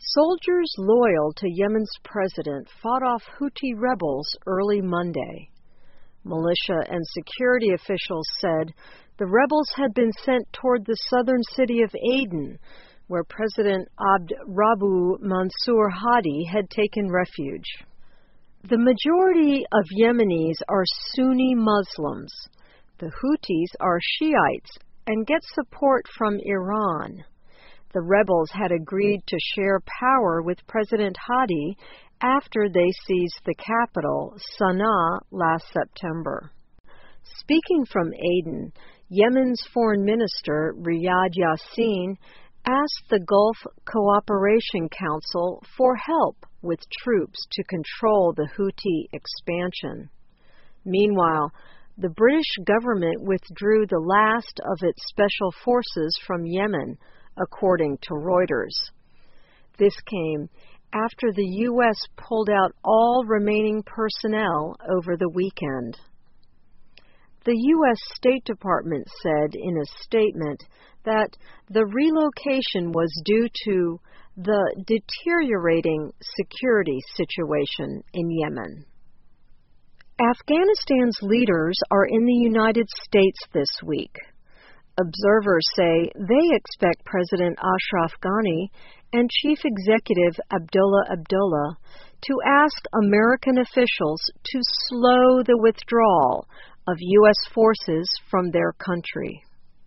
Soldiers loyal to Yemen's president fought off Houthi rebels early Monday. Militia and security officials said the rebels had been sent toward the southern city of Aden, where President Abd Rabbu Mansur Hadi had taken refuge. The majority of Yemenis are Sunni Muslims. The Houthis are Shiites and get support from Iran. The rebels had agreed to share power with President Hadi after they seized the capital, Sana'a, last September. Speaking from Aden, Yemen's Foreign Minister Riyad Yassin asked the Gulf Cooperation Council for help with troops to control the Houthi expansion. Meanwhile, the British government withdrew the last of its special forces from Yemen, according to Reuters. This came after the U.S. pulled out all remaining personnel over the weekend. The U.S. State Department said in a statement that the relocation was due to the deteriorating security situation in Yemen. Afghanistan's leaders are in the United States this week. Observers say they expect President Ashraf Ghani and Chief Executive Abdullah to ask American officials to slow the withdrawal of U.S. forces from their country.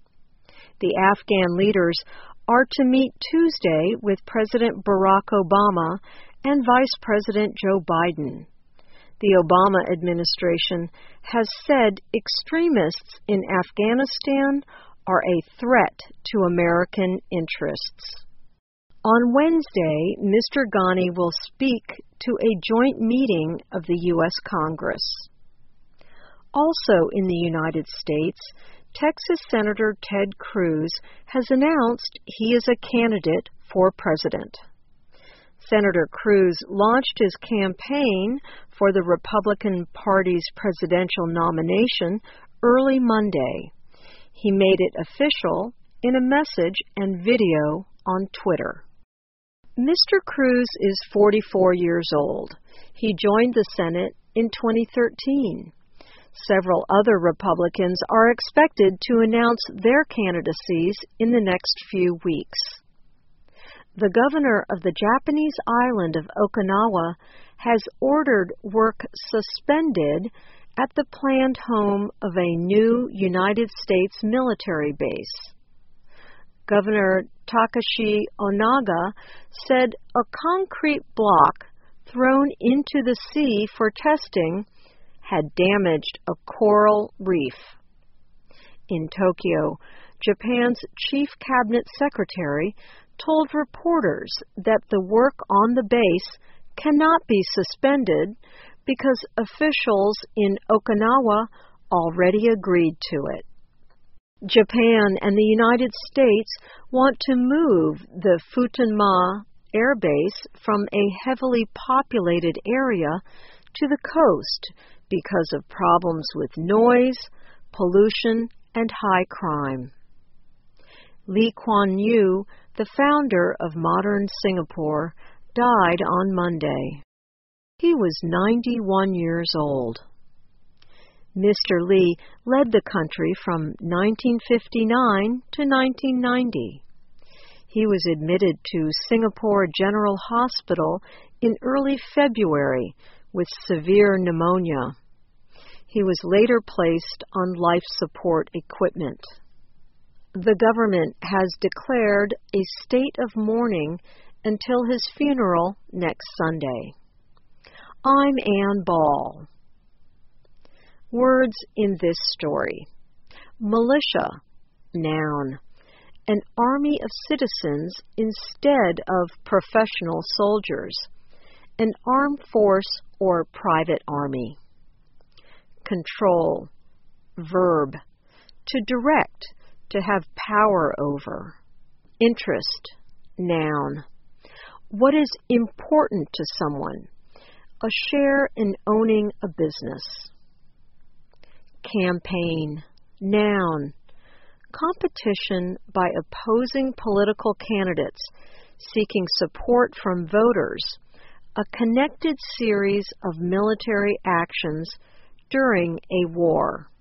The Afghan leaders are to meet Tuesday with President Barack Obama and Vice President Joe Biden. The Obama administration has said extremists in Afghanistan are a threat to American interests. On Wednesday, Mr. Ghani will speak to a joint meeting of the U.S. Congress. Also in the United States, Texas Senator Ted Cruz has announced he is a candidate for president. Senator Cruz launched his campaign for the Republican Party's presidential nomination early Monday. He made it official in a message and video on Twitter. Mr. Cruz is 44 years old. He joined the Senate in 2013. Several other Republicans are expected to announce their candidacies in the next few weeks. The governor of the Japanese island of Okinawa has ordered work suspended at the planned home of a new United States military base. Governor Takashi Onaga said a concrete block thrown into the sea for testing had damaged a coral reef. In Tokyo, Japan's chief cabinet secretary told reporters that the work on the base cannot be suspended because officials in Okinawa already agreed to it. Japan and the United States want to move the Futenma Air Base from a heavily populated area to the coast because of problems with noise, pollution, and high crime. Lee Kuan Yew, the founder of modern Singapore, died on Monday. He was 91 years old. Mr. Lee led the country from 1959 to 1990. He was admitted to Singapore General Hospital in early February with severe pneumonia. He was later placed on life support equipment. The government has declared a state of mourning until his funeral next Sunday. I'm Ann Ball. Words in this story. Militia, noun. An army of citizens instead of professional soldiers. An armed force or private army. Control, verb. To direct, to have power over. Interest, noun. What is important to someone? A share in owning a business. Campaign, noun. Competition by opposing political candidates seeking support from voters, a connected series of military actions during a war.